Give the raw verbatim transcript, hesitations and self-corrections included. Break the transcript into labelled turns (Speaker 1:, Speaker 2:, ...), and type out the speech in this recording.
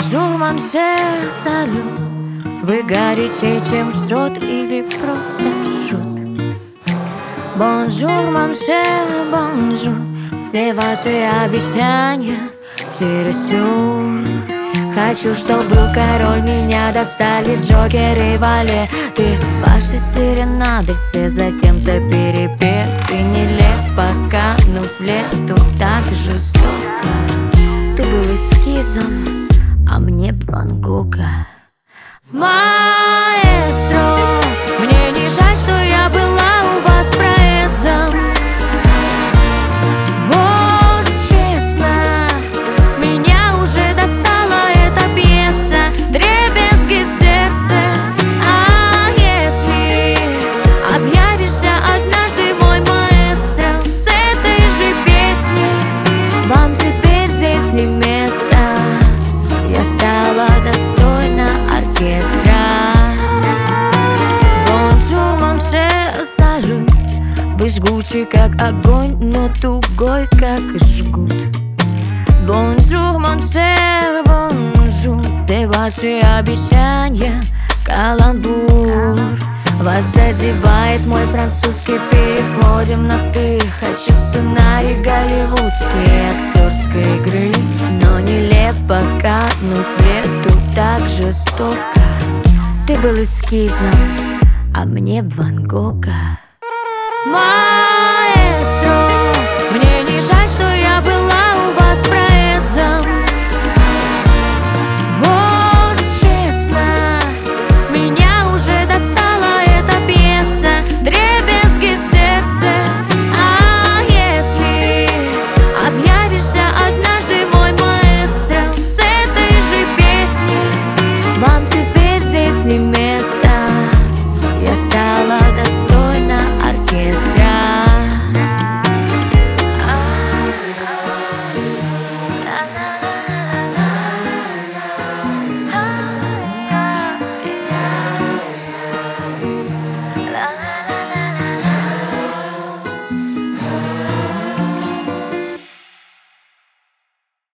Speaker 1: Бонжур, манше, салют. Вы горячее, чем шот или просто шут. Бонжур, манше, бонжур. Все ваши обещания чересчур. Хочу, чтоб был король, меня достали джокеры, валеты. Ваши серенады все за кем-то перепеты. Нелепо кануть в лету так жестоко. Ты был эскизом, а мне б Ван Гога. Маэстро, мне не жаль, что я была у вас проездом. Вот честно, меня уже достала эта пьеса, дребезги в сердце. А если объявишься однажды, мой маэстро, с этой же песней, вам теперь здесь не место. Я стала достойна оркестра. Бонжур, манше, салют. Вы жгучий, как огонь, но тугой, как жгут. Бонжур, моншер, бонжур. Все ваши обещания каламбур. Вас задевает мой французский, переходим на ты. Хочу сценарий голливудской актерской игры, но нелепо кануть в лету так жестоко. Ты был эскизом, а мне б Ван Гога.